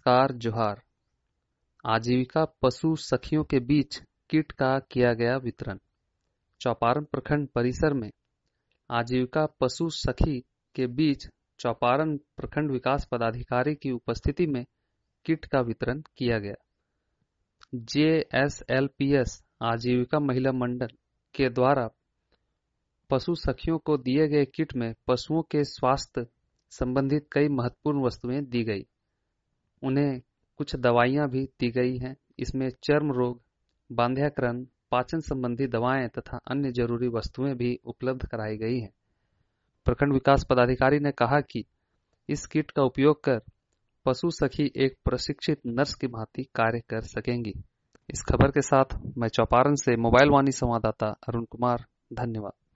नमस्कार जोहार। आजीविका पशु सखियों के बीच किट का किया गया वितरण। चौपारण प्रखंड परिसर में आजीविका पशु सखी के बीच चौपारण प्रखंड विकास पदाधिकारी की उपस्थिति में किट का वितरण किया गया। JSLPS आजीविका महिला मंडल के द्वारा पशु सखियों को दिए गए किट में पशुओं के स्वास्थ्य संबंधित कई महत्वपूर्ण वस्तुएं दी गई। उन्हें कुछ दवाइयां भी दी गई हैं। इसमें चर्म रोग, बांध्याकरण, पाचन संबंधी दवाएं तथा अन्य जरूरी वस्तुएं भी उपलब्ध कराई गई हैं। प्रखंड विकास पदाधिकारी ने कहा कि इस किट का उपयोग कर पशु सखी एक प्रशिक्षित नर्स की भांति कार्य कर सकेंगी। इस खबर के साथ मैं चौपारण से मोबाइल वाणी संवाददाता अरुण कुमार, धन्यवाद।